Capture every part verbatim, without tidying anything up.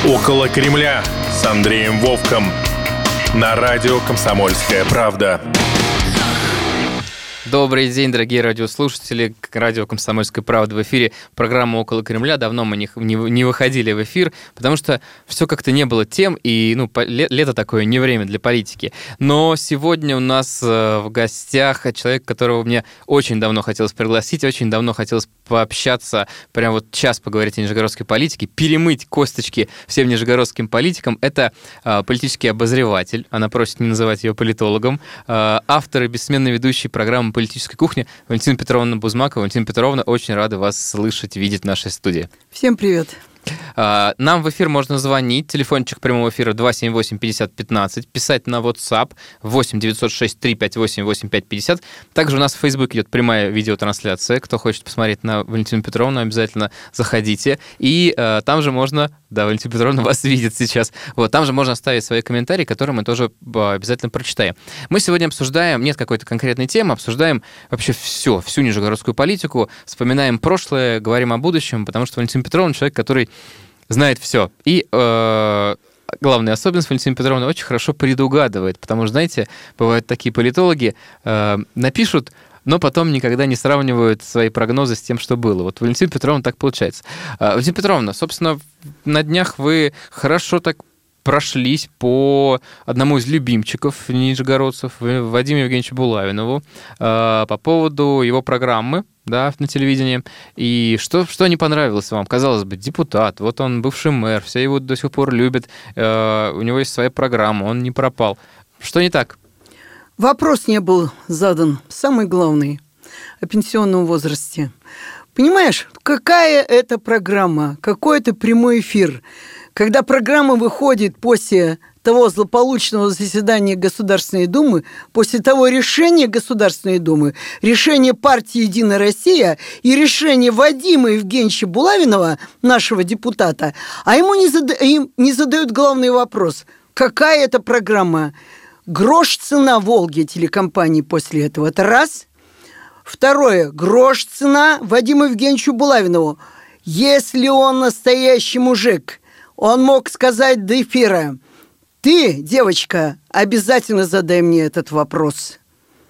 «Около Кремля» с Андреем Вовком на радио «Комсомольская правда». Добрый день, дорогие радиослушатели. Радио «Комсомольская правда» в эфире. Программа «Около Кремля». Давно мы не, не, не выходили в эфир, потому что все как-то не было тем, и ну, по, лето такое не время для политики. Но сегодня у нас э, в гостях человек, которого мне очень давно хотелось пригласить, очень давно хотелось пообщаться, прям вот час поговорить о нижегородской политике, перемыть косточки всем нижегородским политикам. Это э, политический обозреватель, она просит не называть ее политологом, э, автор и бессменный ведущий программы «Политической кухни» Валентина Петровна Бузмакова. Валентина Петровна, очень рада вас слышать, видеть в нашей студии. Всем привет. Нам в эфир можно звонить. Телефончик прямого эфира два семь восемь пятьдесят пятнадцать. Писать на WhatsApp восемь девятьсот шесть три пять восемь восемь пять пятьдесят. Также у нас в Facebook идет прямая видеотрансляция. Кто хочет посмотреть на Валентину Петровну, обязательно заходите. И э, там же можно... Да, Валентина Петровна вас видит сейчас. Вот, там же можно оставить свои комментарии, которые мы тоже обязательно прочитаем. Мы сегодня обсуждаем, нет какой-то конкретной темы, обсуждаем вообще все, всю нижегородскую политику, вспоминаем прошлое, говорим о будущем, потому что Валентина Петровна человек, который знает все. И э, главная особенность Валентина Петровна очень хорошо предугадывает, потому что, знаете, бывают такие политологи, э, напишут, но потом никогда не сравнивают свои прогнозы с тем, что было. Вот Валентина Петровна так получается. Валентина Петровна, собственно, на днях вы хорошо так прошлись по одному из любимчиков нижегородцев, Вадиму Евгеньевичу Булавинову, по поводу его программы, да, на телевидении. И что, что не понравилось вам? Казалось бы, депутат, вот он бывший мэр, все его до сих пор любят, у него есть своя программа, он не пропал. Что не так? Вопрос не был задан, самый главный, о пенсионном возрасте. Понимаешь, какая это программа, какой это прямой эфир? Когда программа выходит после того злополучного заседания Государственной Думы, после того решения Государственной Думы, решения партии «Единая Россия» и решения Вадима Евгеньевича Булавинова, нашего депутата, а ему не, зада... им не задают главный вопрос. Какая это программа? Грош цена «Волги» телекомпании после этого. Это раз. Второе. Грош цена Вадиму Евгеньевичу Булавинову. Если он настоящий мужик, он мог сказать до эфира: ты, девочка, обязательно задай мне этот вопрос.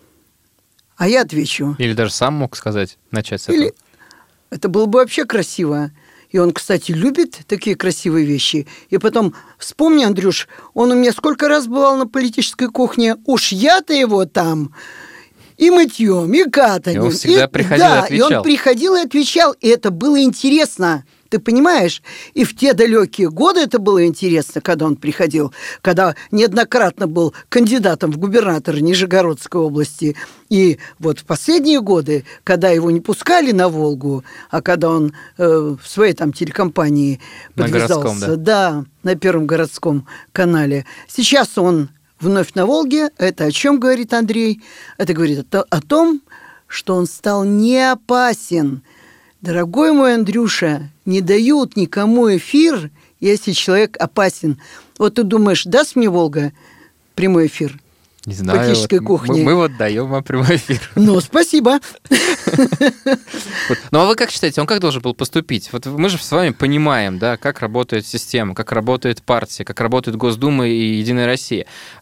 А я отвечу. Или даже сам мог сказать, начать с этого. Или... Это было бы вообще красиво. И он, кстати, любит такие красивые вещи. И потом, вспомни, Андрюш, он у меня сколько раз бывал на политической кухне. Уж я-то его там и мытьем, и катанем. И он всегда и, приходил да, и отвечал. И он приходил и отвечал. И это было интересно. Ты понимаешь? И в те далекие годы это было интересно, когда он приходил, когда неоднократно был кандидатом в губернаторы Нижегородской области. И вот в последние годы, когда его не пускали на Волгу, а когда он э, в своей там телекомпании подвязался, на городском, да? Да, на Первом городском канале, сейчас он вновь на Волге. Это о чем говорит Андрей? Это говорит о, о том, что он стал не опасен. Дорогой мой Андрюша, не дают никому эфир, если человек опасен. Вот ты думаешь, даст мне Волга прямой эфир? Не знаю. Политической вот кухни. Мы, мы вот даем вам прямой эфир. Ну, спасибо. Ну, а вы как считаете, он как должен был поступить? Вот мы же с вами понимаем, да, как работает система, как работает партия, как работает Госдума и Единая Россия.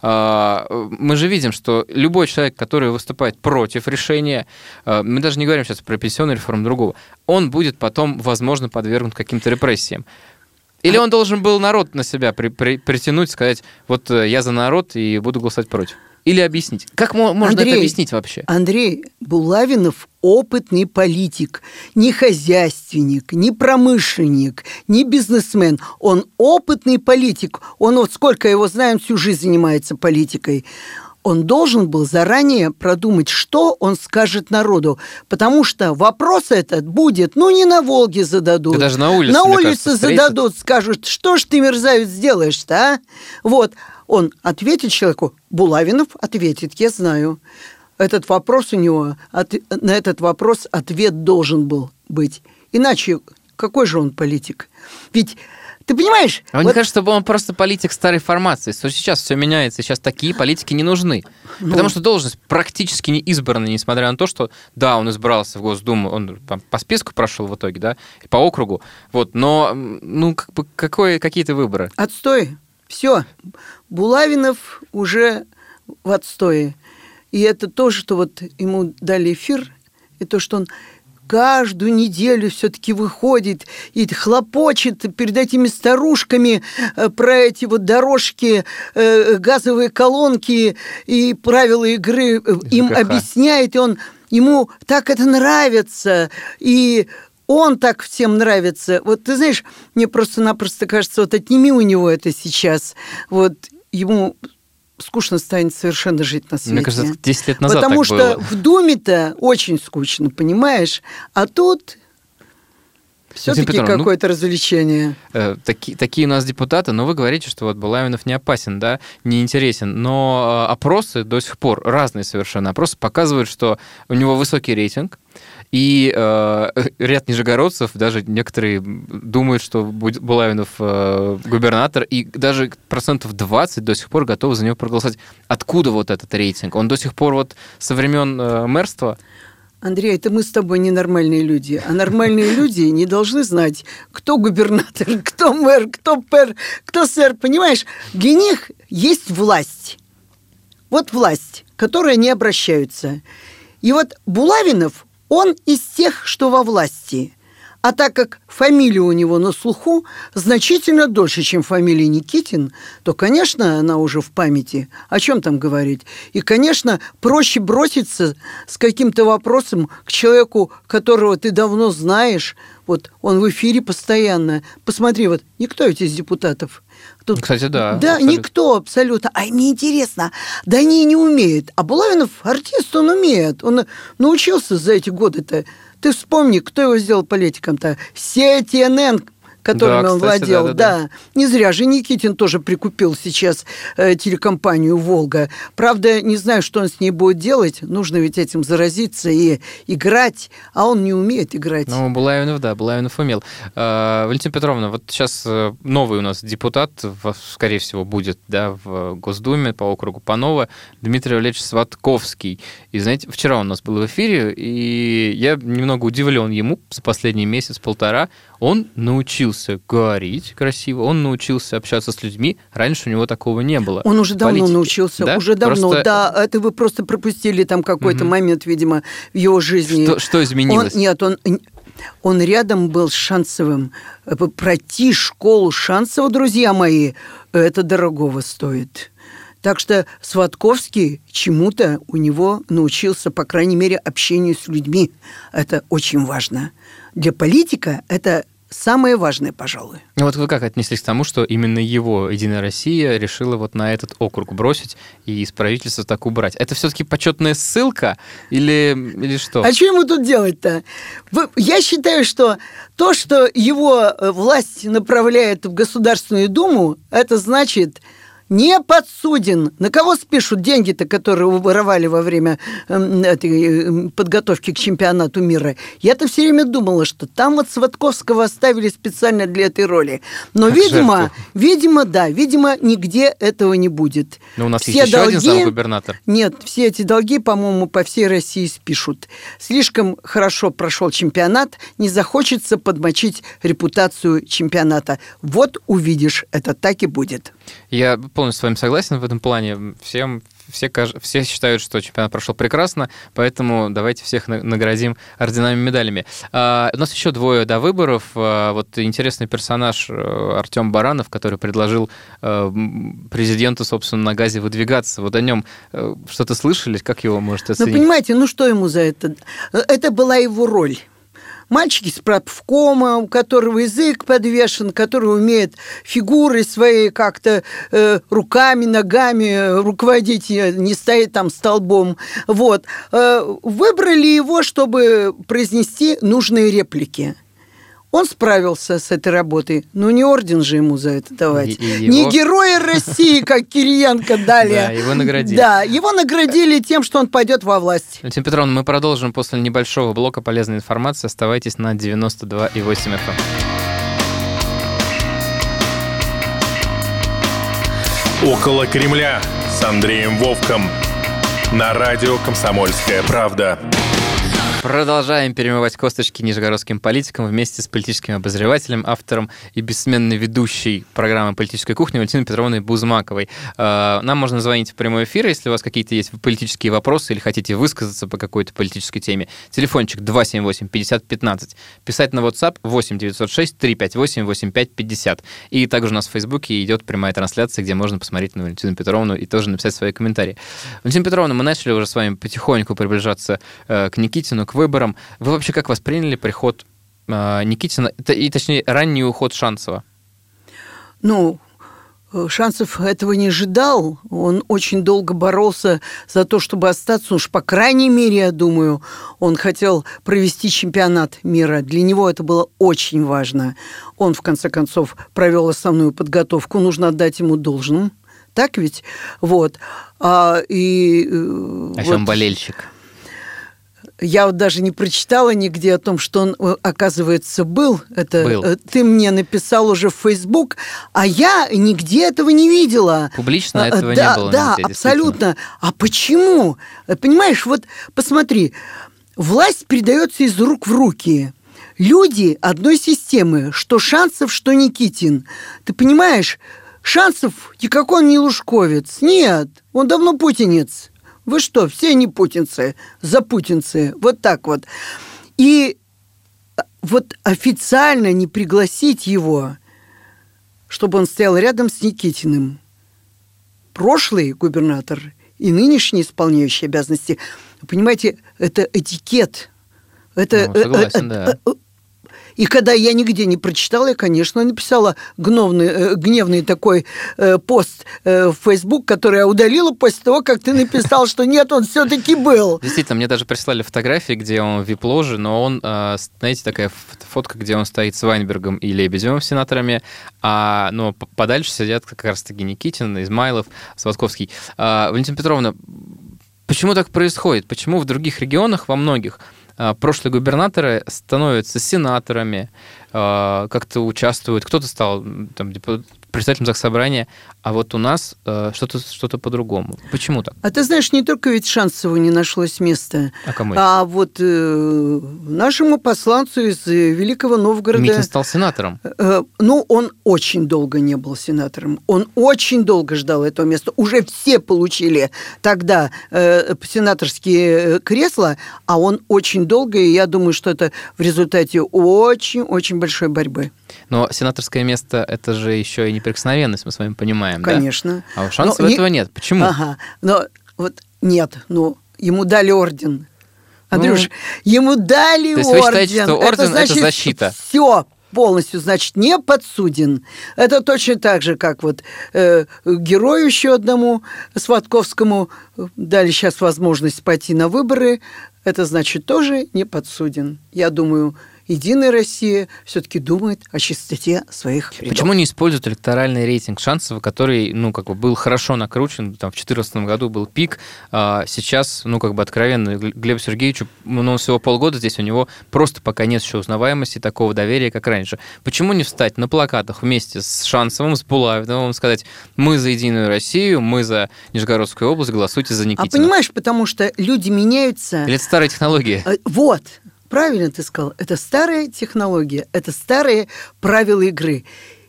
Мы же видим, что любой человек, который выступает против решения, мы даже не говорим сейчас про пенсионную реформу другого, он будет потом, возможно, подвергнут каким-то репрессиям. Или он должен был народ на себя при, при, притянуть, сказать, вот я за народ и буду голосовать против? Или объяснить? Как можно Андрей, это объяснить вообще? Андрей Булавинов опытный политик, не хозяйственник, не промышленник, не бизнесмен. Он опытный политик. Он вот сколько его знаем, всю жизнь занимается политикой. Он должен был заранее продумать, что он скажет народу. Потому что вопрос этот будет, ну, не на Волге зададут. Да даже на улице, На мне улице кажется, зададут, встретят. Скажут, что ж ты, мерзавец, делаешь-то, а? Вот. Он ответит человеку, Булавинов ответит, я знаю. Этот вопрос у него, от, на этот вопрос ответ должен был быть. Иначе какой же он политик? Ведь Ты понимаешь? А мне вот... кажется, что он просто политик старой формации. Что сейчас все меняется, сейчас такие политики не нужны. Ну... Потому что должность практически не избрана, несмотря на то, что, да, он избрался в Госдуму, он по списку прошел в итоге, да, и по округу. Вот, но, ну, как бы, какое, какие-то выборы? Отстой. Все. Булавинов уже в отстое. И это то, что вот ему дали эфир, и то, что он каждую неделю все-таки выходит и хлопочет перед этими старушками про эти вот дорожки, газовые колонки и правила игры им ЖКХ объясняет, и он, ему так это нравится, и он так всем нравится. Вот ты знаешь, мне просто-напросто кажется, вот отними у него это сейчас, вот ему... скучно станет совершенно жить на свете. Мне кажется, десять лет назад Потому так что было. В Думе-то очень скучно, понимаешь? А тут все-таки Петровна, какое-то ну, развлечение. Э, таки, такие у нас депутаты, но вы говорите, что вот Булавинов не опасен, да, не интересен. Но опросы до сих пор, разные совершенно опросы, показывают, что у него высокий рейтинг. И э, ряд нижегородцев, даже некоторые думают, что Булавинов э, губернатор, и даже процентов двадцать до сих пор готовы за него проголосовать. Откуда вот этот рейтинг? Он до сих пор вот со времен э, мэрства? Андрей, это мы с тобой ненормальные люди. А нормальные люди не должны знать, кто губернатор, кто мэр, кто пэр, кто сэр. Понимаешь, для них есть власть. Вот власть, к которой они обращаются. И вот Булавинов, он из тех, что во власти. А так как фамилия у него на слуху значительно дольше, чем фамилия Никитин, то, конечно, она уже в памяти. О чем там говорить? И, конечно, проще броситься с каким-то вопросом к человеку, которого ты давно знаешь. Вот он в эфире постоянно. Посмотри, вот никто ведь из депутатов. Тут, Кстати, да. Да, абсолютно. Никто абсолютно. А мне интересно, да они не умеют. А Булавинов артист, он умеет. Он научился за эти годы-то. Ты вспомни, кто его сделал политиком-то? Си Ти Эн Эн, которыми да, он кстати, владел. Да, да, да. Не зря же Никитин тоже прикупил сейчас э, телекомпанию «Волга». Правда, не знаю, что он с ней будет делать. Нужно ведь этим заразиться и играть. А он не умеет играть. Ну, Булавинов, да, Булавинов умел. Э, Валентина Петровна, вот сейчас новый у нас депутат, скорее всего, будет, да, в Госдуме по округу Панова, Дмитрий Валерьевич Сватковский. И, знаете, вчера он у нас был в эфире, и я немного удивлен ему за последний месяц-полтора. Он научился говорить красиво, он научился общаться с людьми. Раньше у него такого не было. Он уже давно Политики. научился, да? уже давно. Просто... Да, это вы просто пропустили там какой-то угу. момент, видимо, в его жизни. Что, что изменилось? Он, нет, он... Он рядом был с Шанцевым. Пройти школу Шанцева, друзья мои, это дорогого стоит. Так что Сватковский чему-то у него научился, по крайней мере, общению с людьми. Это очень важно. Для политика это самое важное, пожалуй. Ну вот вы как отнеслись к тому, что именно его «Единая Россия» решила вот на этот округ бросить и из правительства так убрать? Это все-таки почетная ссылка или, или что? А что ему тут делать-то? Я считаю, что то, что его власть направляет в Государственную Думу, это значит... не подсуден. На кого спишут деньги-то, которые воровали во время э, этой подготовки к чемпионату мира? Я-то все время думала, что там вот Сватковского оставили специально для этой роли. Но, как видимо, жертву. видимо, да, видимо, нигде этого не будет. Но у нас все есть еще долги... один замгубернатор. Нет, все эти долги, по-моему, по всей России спишут. Слишком хорошо прошел чемпионат, не захочется подмочить репутацию чемпионата. Вот увидишь, это так и будет. Я полностью с вами согласен в этом плане. Всем, все, все считают, что чемпионат прошел прекрасно, поэтому давайте всех наградим орденами, медалями. А, у нас еще двое до выборов. А, вот интересный персонаж Артем Баранов, который предложил а, президенту, собственно, на газе выдвигаться. Вот о нем а, что-то слышали? Как его можете оценить? Ну, понимаете, ну что ему за это? Это была его роль. Мальчик из правкома, у которого язык подвешен, который умеет фигурой своей как-то э, руками, ногами руководить, не стоит там столбом. Вот. Э, выбрали его, чтобы произнести нужные реплики. Он справился с этой работой. Ну, не орден же ему за это давать. И, и его... Не Героя России, как Кириенко дали. Да, его наградили. Да, его наградили тем, что он пойдет во власть. Валентина Петровна, мы продолжим после небольшого блока полезной информации. Оставайтесь на девяносто два и восемь эф эм. «Около Кремля» с Андреем Вовком на радио «Комсомольская правда». Продолжаем перемывать косточки нижегородским политикам вместе с политическим обозревателем, автором и бессменной ведущей программы «Политическая кухня» Валентиной Петровной Бузмаковой. Нам можно звонить в прямой эфир, если у вас какие-то есть политические вопросы или хотите высказаться по какой-то политической теме. Телефончик два семь восемь пятьдесят пятнадцать. Писать на WhatsApp восемь девятьсот шесть триста пятьдесят восемь восемьдесят пять пятьдесят. И также у нас в Фейсбуке идет прямая трансляция, где можно посмотреть на Валентину Петровну и тоже написать свои комментарии. Валентина Петровна, мы начали уже с вами потихоньку приближаться к Никитину, к выборам. Вы вообще как восприняли приход э, Никитина, и точнее ранний уход Шанцева? Ну, Шанцев этого не ожидал. Он очень долго боролся за то, чтобы остаться. Уж по крайней мере, я думаю, он хотел провести чемпионат мира. Для него это было очень важно. Он, в конце концов, провел основную подготовку. Нужно отдать ему должным. Так ведь? Вот. А, и, а вот... еще он болельщик. Я вот даже не прочитала нигде о том, что он, оказывается, был. Это был. Ты мне написал уже в Facebook, а я нигде этого не видела. Публично этого да, не было. Да, нигде, абсолютно. А почему? Понимаешь, вот посмотри, власть передается из рук в руки. Люди одной системы, что Шанцев, что Никитин. Ты понимаешь, Шанцев никакой он не лужковец. Нет, он давно путинец. Вы что, все не путинцы, запутинцы, вот так вот. И вот официально не пригласить его, чтобы он стоял рядом с Никитиным. Прошлый губернатор и нынешний исполняющий обязанности, вы понимаете, это этикет. Это, ну, согласен, э, э, да. э, И когда я нигде не прочитала, я, конечно, написала гневный, э, гневный такой э, пост э, в Facebook, который я удалила после того, как ты написал, что нет, он все-таки был. Действительно, мне даже прислали фотографии, где он в вип-ложе, но он, э, знаете, такая фотка, где он стоит с Вайнбергом и Лебедевым, сенаторами, а ну, подальше сидят как раз-таки Никитин, Измайлов, Сватковский. Э, Валентина Петровна, почему так происходит? Почему в других регионах, во многих, прошлые губернаторы становятся сенаторами, как-то участвуют, кто-то стал там, председателем Заксобрания, а вот у нас что-то, что-то по-другому. Почему так? А ты знаешь, не только ведь Шанцеву не нашлось места, а, кому а вот э, нашему посланцу из Великого Новгорода... Митин стал сенатором. Э, ну, он очень долго не был сенатором. Он очень долго ждал этого места. Уже все получили тогда э, сенаторские кресла, а он очень долго, и я думаю, что это в результате очень-очень большой борьбы. Но сенаторское место – это же еще и неприкосновенность, мы с вами понимаем, конечно. Да? А у Шанцева этого не... нет. Почему? Ага. Но вот нет, ну, ему дали орден. Андрюш, ну, ему дали орден. То есть вы считаете, что орден это, значит, это защита? Все полностью, значит, не подсуден. Это точно так же, как вот э, герою еще одному Сватковскому дали сейчас возможность пойти на выборы. Это значит, тоже не подсуден. Я думаю, Единая Россия все-таки думает о чистоте своих рядов. Почему не используют электоральный рейтинг Шанцева, который, ну, как бы был хорошо накручен, там, в две тысячи четырнадцатом году был пик, а сейчас, ну, как бы откровенно, Глебу Сергеевичу, ну, всего полгода здесь у него просто пока нет еще узнаваемости, такого доверия, как раньше. Почему не встать на плакатах вместе с Шанцевым, с Булавиным, сказать, мы за Единую Россию, мы за Нижегородскую область, голосуйте за Никитина? А понимаешь, потому что люди меняются... Или это старая технология? Вот. Правильно ты сказал, это старая технология, это старые правила игры.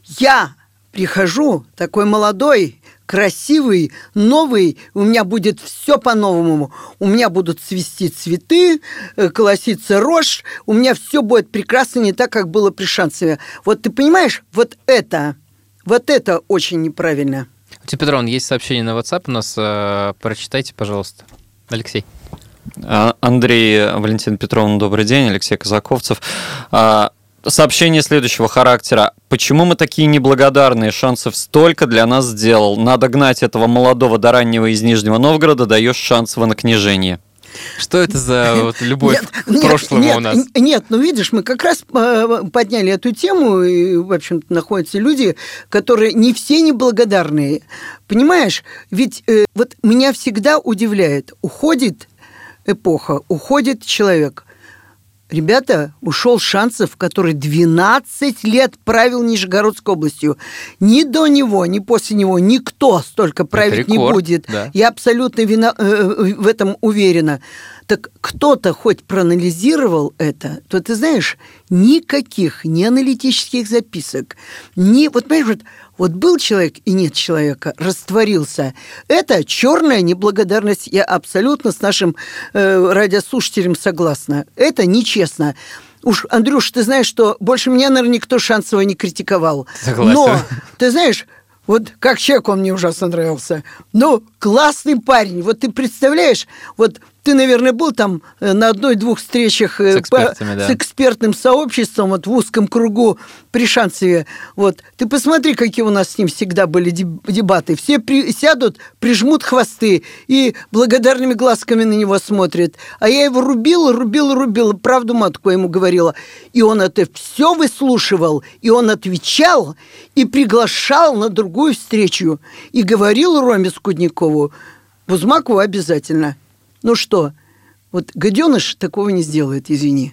Я прихожу такой молодой, красивый, новый, у меня будет все по-новому. У меня будут цвести цветы, колоситься рожь, у меня все будет прекрасно, не так, как было при Шанцеве. Вот ты понимаешь, вот это, вот это очень неправильно. Валентин Петровна, есть сообщение на WhatsApp у нас, прочитайте, пожалуйста. Алексей. Андрей, Валентина Петровна, добрый день, Алексей Казаковцев. Сообщение следующего характера. Почему мы такие неблагодарные? Шанцев столько для нас сделал. Надо гнать этого молодого до раннего из Нижнего Новгорода, даешь Шанцева на княжение. Что это за вот любовь нет, к прошлому нет, у нас? Нет, ну видишь, мы как раз подняли эту тему, и, в общем-то, находятся люди, которые не все неблагодарные. Понимаешь, ведь э, вот меня всегда удивляет, уходит эпоха, уходит человек. Ребята, ушел Шанцев, который двенадцать лет правил Нижегородской областью. Ни до него, ни после него никто столько править не будет. Да. Я абсолютно вина, э, в этом уверена. Так кто-то хоть проанализировал это, то ты знаешь, никаких ни аналитических записок, ни... Вот понимаешь, вот, вот был человек и нет человека, растворился. Это черная неблагодарность. Я абсолютно с нашим э, радиослушателем согласна. Это нечестно. Уж, Андрюш, ты знаешь, что больше меня, наверное, никто Шанцева не критиковал. Согласен. Но, ты знаешь... Вот как человек он мне ужасно нравился. Ну, классный парень. Вот ты представляешь, вот ты, наверное, был там на одной-двух встречах с, экспертами, по, да. с экспертным сообществом, вот в узком кругу при Шанцеве. Вот. Ты посмотри, какие у нас с ним всегда были дебаты. Все при, сядут, прижмут хвосты и благодарными глазками на него смотрят. А я его рубила, рубила, рубила, правду матку ему говорила. И он это все выслушивал, и он отвечал, и приглашал на другую встречу. И говорил Роме Скудникову: Бузмакову обязательно. Ну что, вот гаденыш такого не сделает, извини.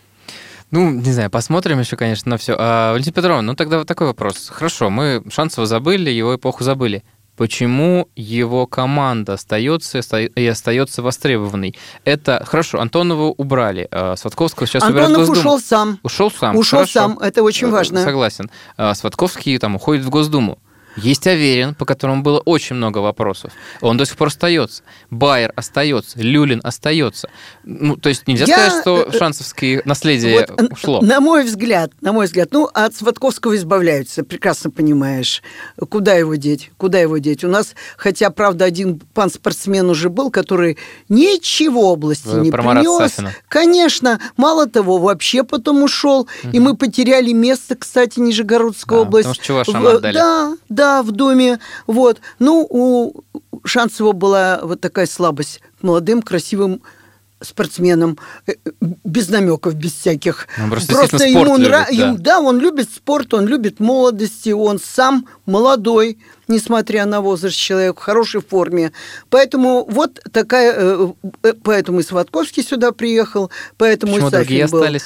Ну, не знаю, посмотрим еще, конечно, на все. А, Валентина Петровна, ну тогда вот такой вопрос. Хорошо, мы Шанцева забыли, его эпоху забыли. Почему его команда остается и остается востребованной? Это хорошо, Антонова убрали, а Сватковского сейчас убирают в Антонов Госдуму. ушел сам. Ушел сам. Ушел хорошо. сам, это очень важно. Согласен. А Сватковский там уходит в Госдуму. Есть Аверин, по которому было очень много вопросов. Он до сих пор остается. Байер остается. Люлин остается. Ну, то есть нельзя Я... сказать, что шансовское наследие вот, ушло. На мой взгляд, на мой взгляд, ну, от Сватковского избавляются, прекрасно понимаешь. Куда его деть? Куда его деть? У нас, хотя, правда, один пан-спортсмен уже был, который ничего области Вы не про Марата принес. Сафина. Конечно. Мало того, вообще потом ушел. Угу. И мы потеряли место, кстати, Нижегородская да, область. Потому что Чувашам отдали. Да, да, в Думе. Вот. Ну, у Шанцева была вот такая слабость к молодым, красивым спортсменам, без намеков, без всяких. Он просто, просто ему ему нравится. Да. Ему, да, он любит спорт, он любит молодости, он сам молодой, несмотря на возраст человека, в хорошей форме. Поэтому вот такая... Поэтому и Сватковский сюда приехал, поэтому Почему и Сафин другие был. остались?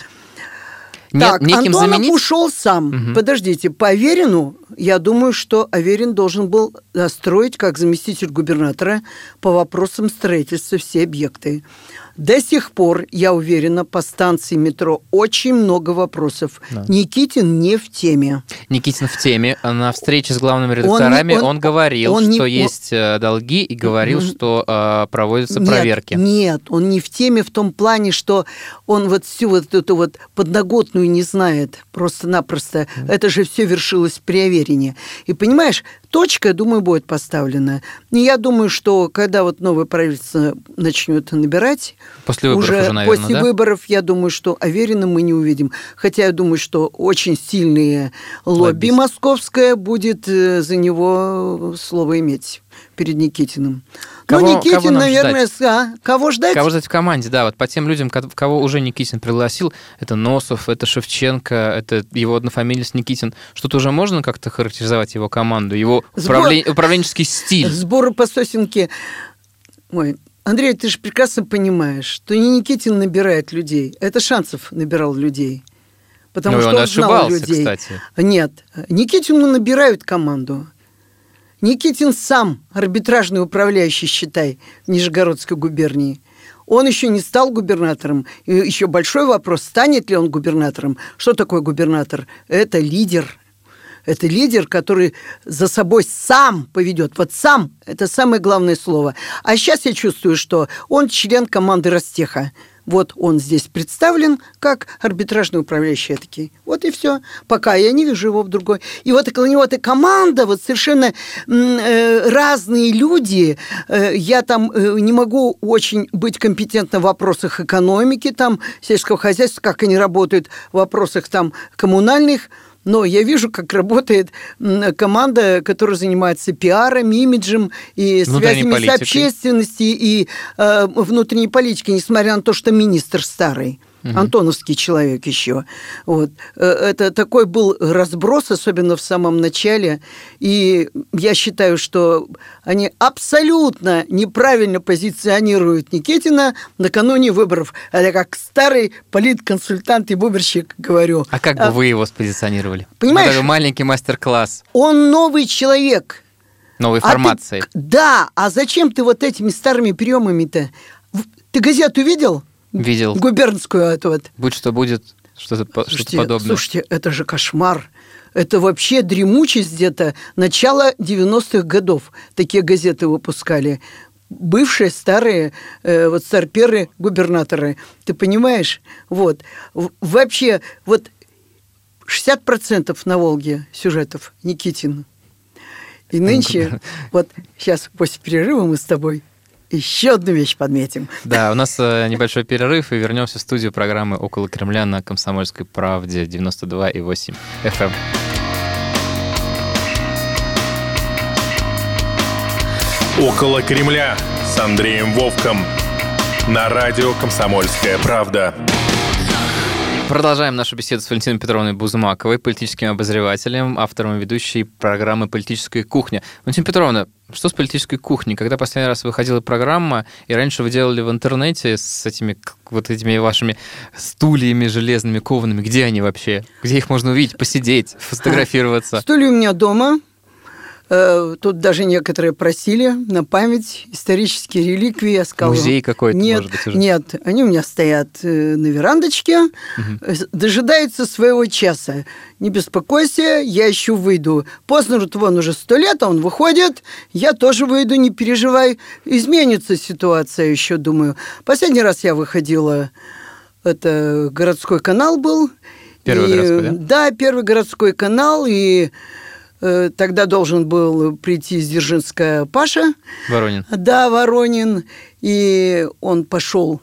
Так, Нет, неким Антонов заменить? ушел сам. Угу. Подождите, по Аверину, я думаю, что Аверин должен был строить, как заместитель губернатора, по вопросам строительства все объекты. До сих пор, я уверена, по станции метро очень много вопросов. Да. Никитин не в теме. Никитин в теме. На встрече с главными редакторами он, он, он говорил, он что не, есть он... долги, и говорил, mm-hmm. что э, проводятся нет, проверки. Нет, он не в теме в том плане, что он вот всю вот эту вот подноготную не знает просто-напросто. Mm-hmm. Это же все вершилось при Аверине. И понимаешь, точка, думаю, будет поставлена. И я думаю, что когда вот новое правительство начнет набирать, после выборов уже, уже наверное, после да? выборов, я думаю, что Аверина мы не увидим. Хотя я думаю, что очень сильные лобби Лоббист. Московское будет за него слово иметь перед Никитиным. Кого, ну, Никитин, кого наверное, ждать? А, кого ждать? Кого ждать в команде, да, вот по тем людям, кого уже Никитин пригласил, это Носов, это Шевченко, это его однофамилец Никитин. Что-то уже можно как-то характеризовать его команду, его Сбор... управлен... управленческий стиль? Сборы по сосенке. Ой, Андрей, ты же прекрасно понимаешь, что не Никитин набирает людей, это Шанцев набирал людей. Потому ну, что он, он ошибался, знал людей. Кстати. Нет, Никитину набирают команду. Никитин сам арбитражный управляющий, считай, в Нижегородской губернии. Он еще не стал губернатором. И еще большой вопрос, станет ли он губернатором. Что такое губернатор? Это лидер. Это лидер, который за собой сам поведет. Вот сам – это самое главное слово. А сейчас я чувствую, что он член команды Ростеха. Вот он здесь представлен как арбитражный управляющий этакий. Вот и все. Пока я не вижу его в другой. И вот около него эта команда, вот совершенно э, разные люди. Э, я там э, не могу очень быть компетентна в вопросах экономики, там, сельского хозяйства, как они работают, в вопросах там коммунальных. Но я вижу, как работает команда, которая занимается пиаром, имиджем и связями с общественностью и э, внутренней политикой, несмотря на то, что министр старый. Угу. Антоновский человек еще. Вот. Это такой был разброс, особенно в самом начале. И я считаю, что они абсолютно неправильно позиционируют Никитина накануне выборов. Это как старый политконсультант и буберщик говорю. А как бы а, вы его спозиционировали? Понимаешь? Вот маленький мастер-класс. Он новый человек. Новой формации. А ты, да, а зачем ты вот этими старыми приемами-то? Ты газету видел? Видел. Губернскую эту вот. Будь что будет, что-то, слушайте, что-то подобное. Слушайте, это же кошмар. Это вообще дремучесть где-то. Начало девяностых годов такие газеты выпускали. Бывшие старые э, вот старперы, губернаторы. Ты понимаешь? Вот. Вообще, вот шестьдесят процентов на Волге сюжетов Никитин. И нынче, вот сейчас после перерыва мы с тобой еще одну вещь подметим. Да, у нас э, небольшой перерыв, и вернемся в студию программы «Около Кремля» на «Комсомольской правде» девяносто два и восемь эф эм. «Около Кремля» с Андреем Вовком на радио «Комсомольская правда». Продолжаем нашу беседу с Валентиной Петровной Бузмаковой, политическим обозревателем, автором и ведущей программы «Политическая кухня». Валентина Петровна, что с политической кухней? Когда последний раз выходила программа, и раньше вы делали в интернете с этими вот этими вашими стульями железными, коваными, где они вообще? Где их можно увидеть, посидеть, фотографироваться? Стулья у меня дома. Тут даже некоторые просили на память исторические реликвии. Я сказала, музей какой-то, нет, может быть, уже? Нет, они у меня стоят на верандочке, угу. Дожидаются своего часа. Не беспокойся, я еще выйду. Познеру вон уже сто лет, а он выходит, я тоже выйду, не переживай. Изменится ситуация еще, думаю. Последний раз я выходила, это городской канал был. Первый и, городской, да? Да, первый городской канал, и тогда должен был прийти из Дзержинска Паша. Воронин. Да, Воронин. И он пошел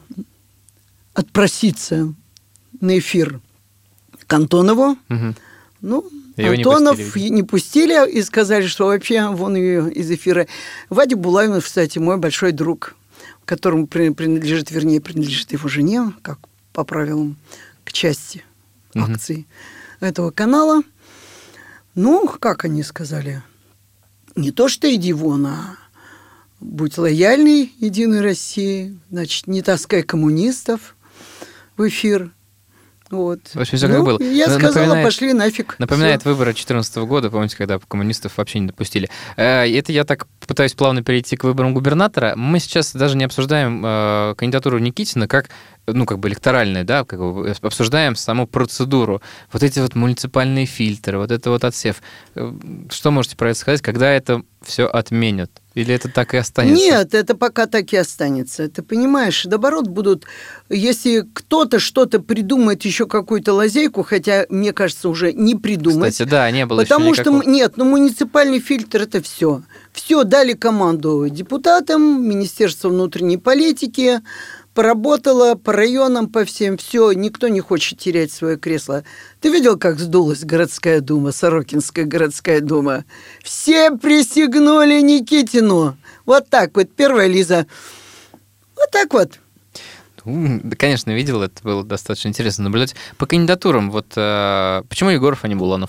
отпроситься на эфир к Антонову. Угу. Ну, Его Антонов не пустили, не пустили и сказали, что вообще вон ее из эфира. Вадик Булавин, кстати, мой большой друг, которому принадлежит, вернее, принадлежит его жене, как по правилам, к части угу. акций этого канала. Ну, как они сказали, не то что иди вон, а будь лояльный Единой России, значит, не таскай коммунистов в эфир. Вот. В общем, все как ну, было. Я сказала, пошли нафиг. Напоминает все. Выборы две тысячи четырнадцатого года, помните, когда коммунистов вообще не допустили. Это я так пытаюсь плавно перейти к выборам губернатора. Мы сейчас даже не обсуждаем э, кандидатуру Никитина как, ну, как бы электоральную, да, как бы обсуждаем саму процедуру. Вот эти вот муниципальные фильтры, вот это вот отсев. Что можете про это сказать, когда это все отменят? Или это так и останется? Нет, это пока так и останется. Ты понимаешь, наоборот, будут... Если кто-то что-то придумает, еще какую-то лазейку, хотя, мне кажется, уже не придумать. Кстати, да, не было Потому еще никакого... что, нет, ну, муниципальный фильтр – это все. Все, дали команду депутатам, Министерству внутренней политики, поработала по районам, по всем, все, никто не хочет терять свое кресло. Ты видел, как сдулась городская дума, Сорокинская городская дума? Все присягнули Никитину. Вот так вот, первая Лиза. Вот так вот. Да, конечно, видел, это было достаточно интересно наблюдать. По кандидатурам, вот э, почему Егоров, а не Буланов?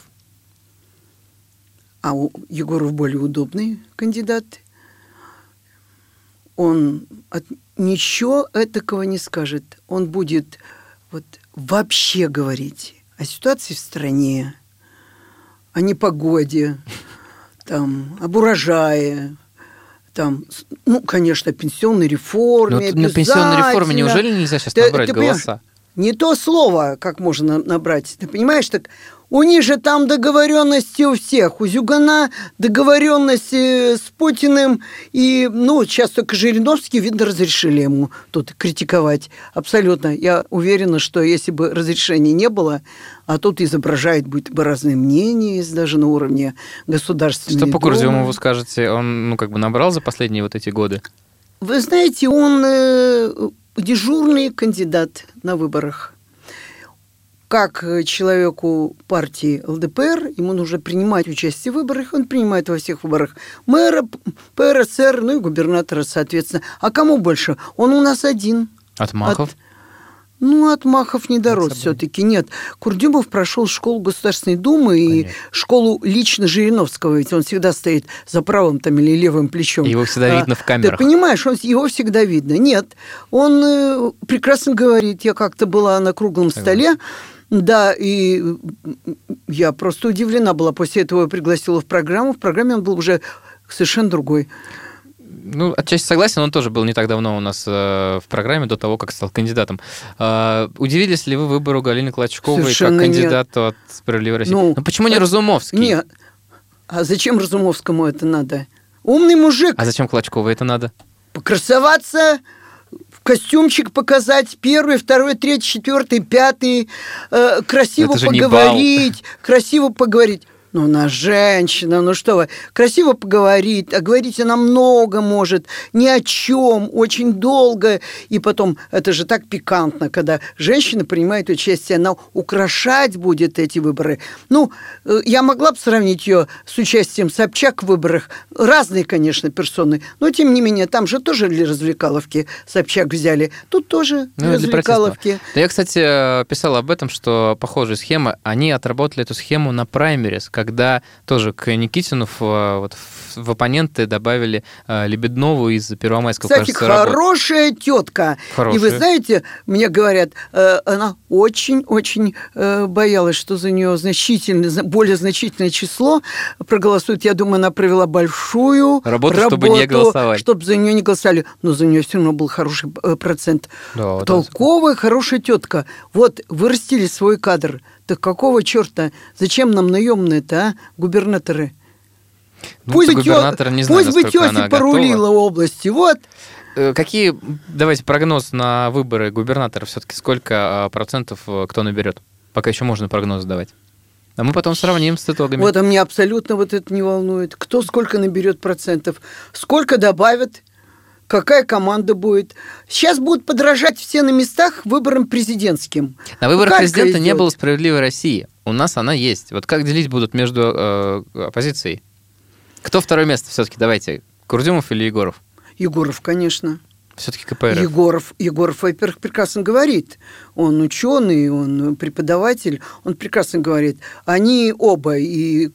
А у Егоров более удобный кандидат. Он от... ничего этакого не скажет. Он будет вот вообще говорить о ситуации в стране, о непогоде, там, об урожае, там, ну, конечно, пенсионной реформе. Но на пенсионной реформе неужели нельзя сейчас ты, набрать ты, голоса? Не то слово, как можно набрать. Ты понимаешь, так у них же там договоренности у всех. У Зюгана договоренности с Путиным. И, ну, сейчас только Жириновский, видно, разрешили ему тут критиковать. Абсолютно. Я уверена, что если бы разрешения не было, а тут изображает, будет бы разные мнения, есть даже на уровне государственной Что по Думы. Курзюмову скажете? Он, ну, как бы набрал за последние вот эти годы? Вы знаете, он э, дежурный кандидат на выборах. Как человеку партии эл дэ пэ эр, ему нужно принимать участие в выборах, он принимает во всех выборах мэра, пэ эр эс эр, ну и губернатора, соответственно. А кому больше? Он у нас один. От Махов? Ну, от Махов не дорос все-таки. Нет, Курдюмов прошел школу Государственной Думы и Конечно. школу лично Жириновского, ведь он всегда стоит за правым там, или левым плечом. Его всегда а, видно в камерах. Ты понимаешь, он, его всегда видно. Нет, он э, прекрасно говорит. Я как-то была на круглом Согласен. столе, да, и я просто удивлена была. После этого я пригласила в программу. В программе он был уже совершенно другой. Ну, отчасти согласен, он тоже был не так давно у нас э, в программе, до того, как стал кандидатом. Э, удивились ли вы выбору Галины Клочковой Совершенно как кандидату нет. от «Справедливой России»? Ну, ну почему не Разумовский? Нет. А зачем Разумовскому это надо? Умный мужик. А зачем Клочковой это надо? Покрасоваться, костюмчик показать, первый, второй, третий, четвертый, пятый, э, красиво поговорить, красиво поговорить. Ну, она женщина, ну что вы, красиво поговорит, а говорить она много может, ни о чем, очень долго. И потом, это же так пикантно, когда женщина принимает участие, она украшать будет эти выборы. Ну, я могла бы сравнить ее с участием Собчак в выборах. Разные, конечно, персоны, но тем не менее, там же тоже для развлекаловки Собчак взяли. Тут тоже для ну, развлекаловки. Да, я, кстати, писал об этом, что похожая схема, они отработали эту схему на праймерис, когда тоже к Никитину в, вот, в оппоненты добавили э, Лебеднову из Первомайского. Кстати, хорошая тетка. Хорошая. И вы знаете, мне говорят, э, она очень-очень э, боялась, что за нее значительное, более значительное число проголосует. Я думаю, она провела большую работу, работу, чтобы не голосовали. Чтобы за нее не голосовали. Но за нее все равно был хороший процент. Да, толковая, да. хорошая тетка. Вот, вырастили свой кадр. Так какого черта? Зачем нам наемные-то, а, губернаторы? Ну, пусть бы губернатор, не знаю, пусть бы тетя порулила области, вот. Какие, давайте, прогноз на выборы губернатора все-таки? Сколько процентов кто наберет? Пока еще можно прогноз давать. А мы потом сравним с итогами. Вот, а меня абсолютно вот это не волнует. Кто сколько наберет процентов? Сколько добавят? Какая команда будет? Сейчас будут подражать все на местах выборам президентским. На выборах как президента не было «Справедливой России». У нас она есть. Вот как делить будут между э, оппозицией? Кто второе место все-таки? Давайте. Курдюмов или Егоров? Егоров, конечно. Все-таки КПРФ. Егоров, Егоров, во-первых, прекрасно говорит. Он ученый, он преподаватель, он прекрасно говорит. Они оба, и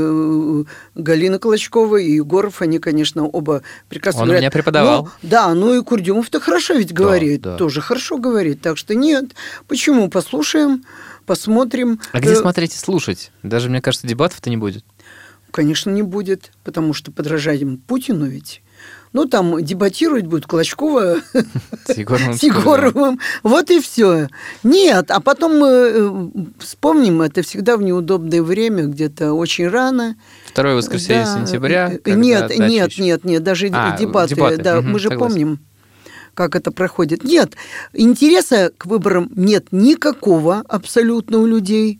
э, Галина Клочкова, и Егоров, они, конечно, оба прекрасно он говорят. Он меня преподавал. Ну, да, ну и Курдюмов-то хорошо ведь говорит, да, да. тоже хорошо говорит. Так что нет. Почему? Послушаем, посмотрим. А где смотреть и слушать? Даже, мне кажется, дебатов-то не будет. Конечно, не будет, потому что подражаем Путину ведь. Ну, там дебатировать будет Клочкова с Егоровым. С Егоровым. Вот и все. Нет, а потом мы вспомним, это всегда в неудобное время, где-то очень рано. Второе воскресенье да. сентября. Нет, нет, нет, нет, даже а, дебаты. дебаты. Да, угу, мы же согласен. Помним, как это проходит. Нет, интереса к выборам нет никакого абсолютно у людей.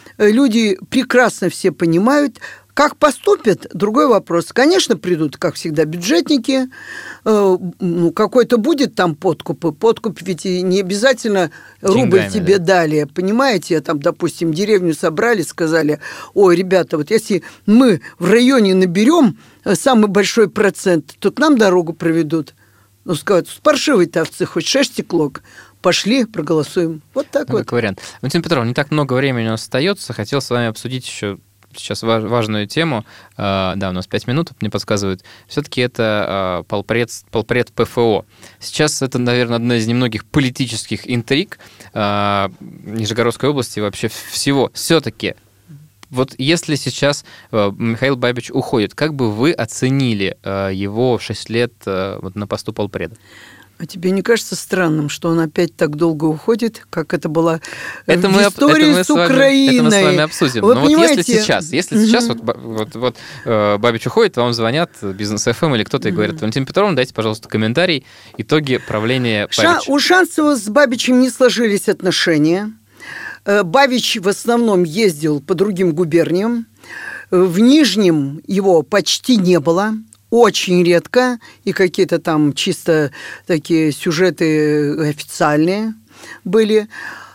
Люди прекрасно все понимают. Как поступят, другой вопрос. Конечно, придут, как всегда, бюджетники. Ну, какой-то будет там подкуп. Подкуп ведь не обязательно рубль деньгами, тебе да. дали. Понимаете, там, допустим, деревню собрали, сказали, ой, ребята, вот если мы в районе наберем самый большой процент, то к нам дорогу проведут. Ну, сказать, с паршивой-то овцы хоть шерсти клок. Пошли, проголосуем. Вот так ну, вот. Как вариант. Валентина Петровна, не так много времени у нас остается. Хотел с вами обсудить еще сейчас важную тему. Да, у нас пять минут, мне подсказывают. Все-таки это полпред, полпред ПФО. Сейчас это, наверное, одна из немногих политических интриг Нижегородской области и вообще всего. Все-таки, вот если сейчас Михаил Бабич уходит, как бы вы оценили его шесть лет вот на посту полпреда? А тебе не кажется странным, что он опять так долго уходит, как это было это в мы, истории это мы с Украиной? Это мы с вами обсудим. Вы Но понимаете... вот если сейчас, если mm-hmm. сейчас вот, вот, вот Бабич уходит, вам звонят Бизнес-эф эм или кто-то mm-hmm. и говорит, Валентина Петровна, дайте, пожалуйста, комментарий, итоги правления Бабича. Ша- у Шанцева с Бабичем не сложились отношения. Бабич в основном ездил по другим губерниям. В Нижнем его почти не было. Очень редко, и какие-то там чисто такие сюжеты официальные были.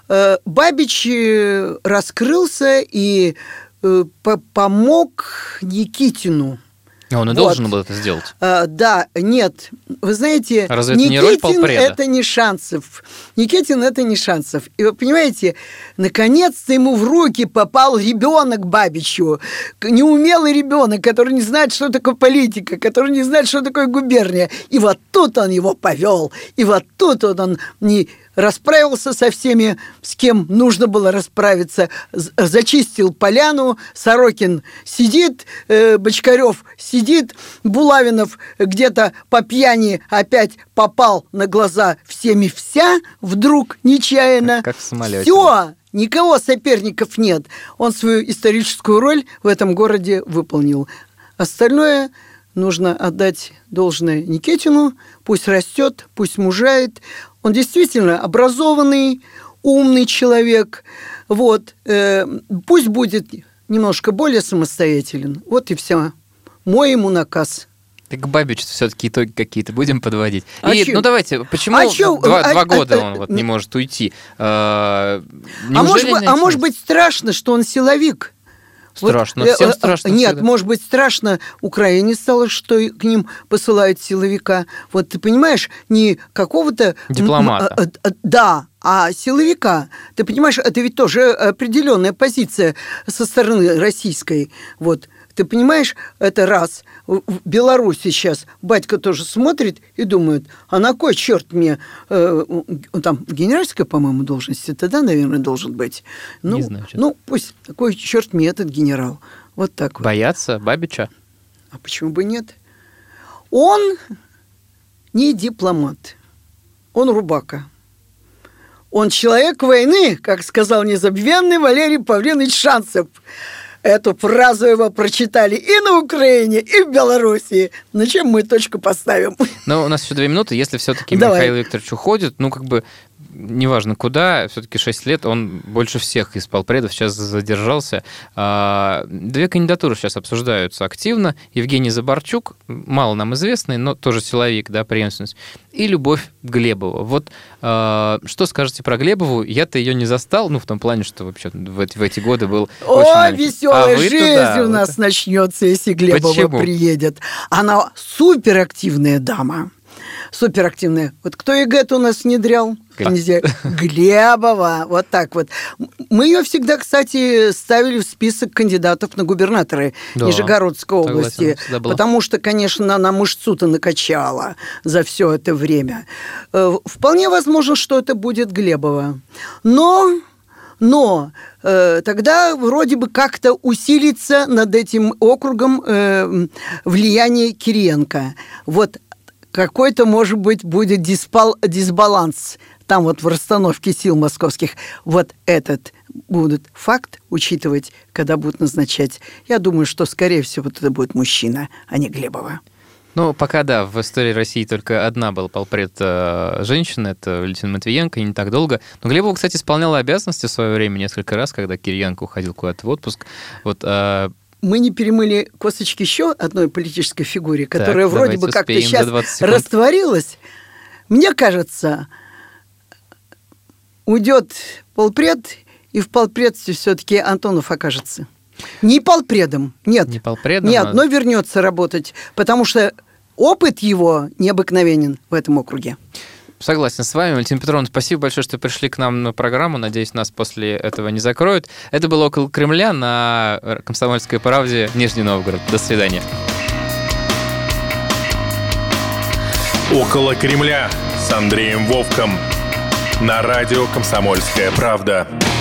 Бабич раскрылся и помог Никитину Он и Вот. должен был это сделать. А, да, нет. Вы знаете, Разве это не роль Никитин полпреда? это не Шанцев. Никитин это не Шанцев. И вы понимаете, наконец-то ему в руки попал ребенок Бабичу. Неумелый ребенок, который не знает, что такое политика, который не знает, что такое губерния. И вот тут он его повел. И вот тут вот он не расправился со всеми, с кем нужно было расправиться, зачистил поляну, Сорокин сидит, э, Бочкарев сидит, Булавинов где-то по пьяни опять попал на глаза всеми вся, вдруг нечаянно. Как, как в самолете. Все, никого соперников нет. Он свою историческую роль в этом городе выполнил. Остальное нужно отдать должное Никитину, пусть растет, пусть мужает. Он действительно образованный, умный человек. Вот. Э, пусть будет немножко более самостоятелен. Вот и все. Мой ему наказ. Так к Бабичу все-таки итоги какие-то будем подводить. А И, чё? ну давайте, почему А чё? два, А- два а- года а- он вот не может уйти? А, А может, неужели быть, не а может начнётся? быть страшно, что он силовик? Страшно, Вот, э, всем э, страшно Нет, всегда. может быть, страшно Украине стало, что и к ним посылают силовика. Вот ты понимаешь, не какого-то... Дипломата. м, э, э, Да, а силовика. Ты понимаешь, это ведь тоже определенная позиция со стороны российской. Вот. Ты понимаешь, это раз. В Беларуси сейчас батька тоже смотрит и думает, а на кой черт мне... Э, он там в генеральской, по-моему, должности тогда, наверное, должен быть. Ну, Не знаю, что-то. ну, пусть, какой черт мне этот генерал. Вот так вот. Боятся Бабича? А почему бы нет? Он не дипломат. Он рубака. Он человек войны, как сказал незабвенный Валерий Павлович Шанцев. Эту фразу его прочитали и на Украине, и в Белоруссии. На чем мы точку поставим? Но у нас еще две минуты. Если все-таки Давай. Михаил Викторович уходит, ну, как бы, неважно куда, все-таки шесть лет, он больше всех из полпредов сейчас задержался. А, Две кандидатуры сейчас обсуждаются активно. Евгений Забарчук, мало нам известный, но тоже силовик, да, преемственность, и Любовь Глебова. Вот а, что скажете про Глебову? Я-то ее не застал, ну, в том плане, что вообще в эти, в эти годы был очень О, маленький. веселая А вы-то, жизнь да, у вы-то. нас начнется, если Глебова Почему? приедет. Она суперактивная дама. Суперактивная. Вот кто ЕГЭ-то у нас внедрял? Как? Нельзя. Глебова. Вот так вот. Мы ее всегда, кстати, ставили в список кандидатов на губернаторы Да, Нижегородской согласен, области. всегда была. Потому что, конечно, она мышцу-то накачала за все это время. Э, Вполне возможно, что это будет Глебова. Но... Но э, тогда вроде бы как-то усилится над этим округом э, влияние Кириенко. Вот какой-то, может быть, будет диспал, дисбаланс там вот в расстановке сил московских. Вот этот будет факт учитывать, когда будут назначать. Я думаю, что, скорее всего, это будет мужчина, а не Глебова. Ну, пока да, в истории России только одна была полпред э, женщина, это Валентина Матвиенко, и не так долго. Но Глебова, кстати, исполняла обязанности в свое время несколько раз, когда Кириенко уходил куда-то в отпуск. Вот, э, Мы не перемыли косточки еще одной политической фигуре, которая Так, вроде давайте бы как-то успеем за сейчас двадцать секунд. растворилась. Мне кажется, уйдет полпред, и в полпредстве все-таки Антонов окажется. Не полпредом, нет. не полпредом, Нет, а- но вернется работать, потому что опыт его необыкновенен в этом округе. Согласен с вами. Валентина Петровна, спасибо большое, что пришли к нам на программу. Надеюсь, нас после этого не закроют. Это было «Около Кремля» на «Комсомольской правде», Нижний Новгород. До свидания. «Около Кремля» с Андреем Вовком на радио «Комсомольская правда».